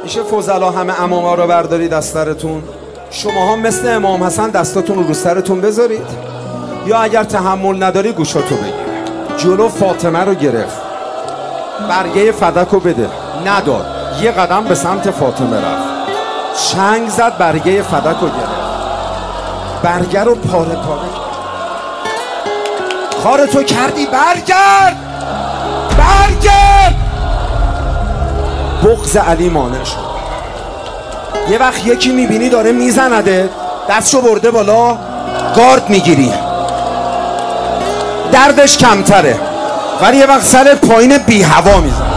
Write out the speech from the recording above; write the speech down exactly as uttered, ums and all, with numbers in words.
میشه فضلا همه اماما رو بردارید از سرتون؟ شماها مثل امام حسن دستاتون رو رو سرتون بذارید، یا اگر تحمل نداری گوشاتو بگیر. جلو فاطمه رو گرفت، برگه فدک رو بده، نداد. یه قدم به سمت فاطمه رفت، چنگ زد، برگه فدک رو گرفت، برگه رو پاره پاره کرد. کارتو کردی، برگرد برگرد. بغض علی مانع شد. یه وقت یکی میبینی داره میزنده، دستشو برده بالا، گارد میگیری، دردش کمتره، ولی یه وقت سرت پایین بی هوا میزن.